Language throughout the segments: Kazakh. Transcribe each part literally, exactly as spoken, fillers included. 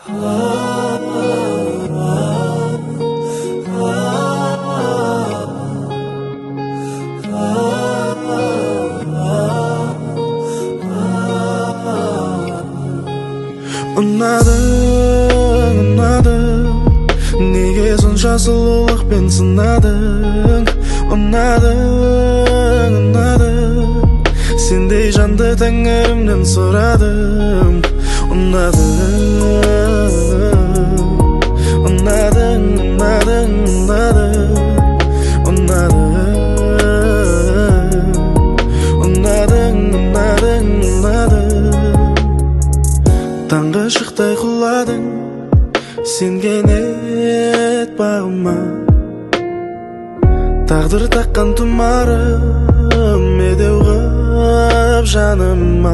Ұнадың, ұнадың, неге сонша сұлулықпен сынадың? Ұнадың, ұнадың, сендей жанды тәңірімнен сұрадым. Ұнадың, ұнадың, ұнадың, ұнадың, ұнадың, ұнадың, ұнадың, ұнадың. Таңғы шықтай құладың, сенген ет бағыма. Тағдыр таққан тұмарым, медеу ғып жаныма.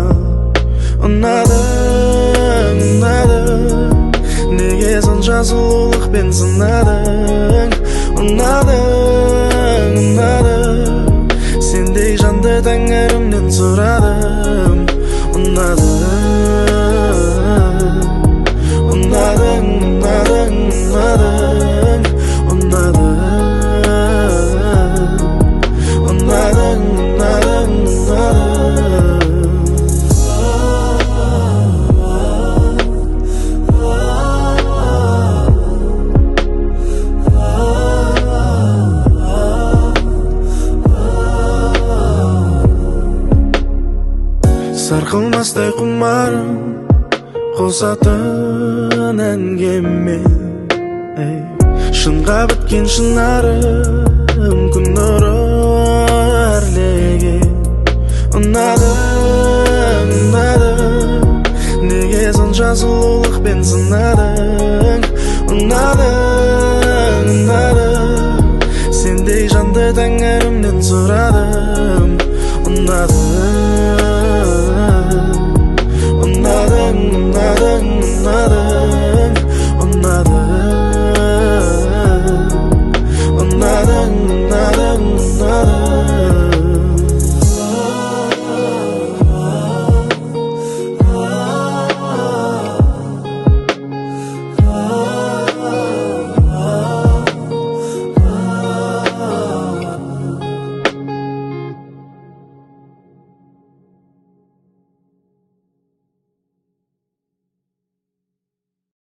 Ұнадың, ұнадың, неге сонша сұлулықпен сынадың? Ұнадың, ұнадың, сендей жанды тәңірімнен сұрадым. Ұнадың, ұнадың, ұнадың, ұнадың, ұнадың, ұнадың, ұнадың, ұнадың. Сарқылмастай құмарым, қосатын әнгемен. Шынға біткен шынарым, күн нұры әрлеген. Ұнадың, ұнадың, неге сонша сұлулықпен сынадың?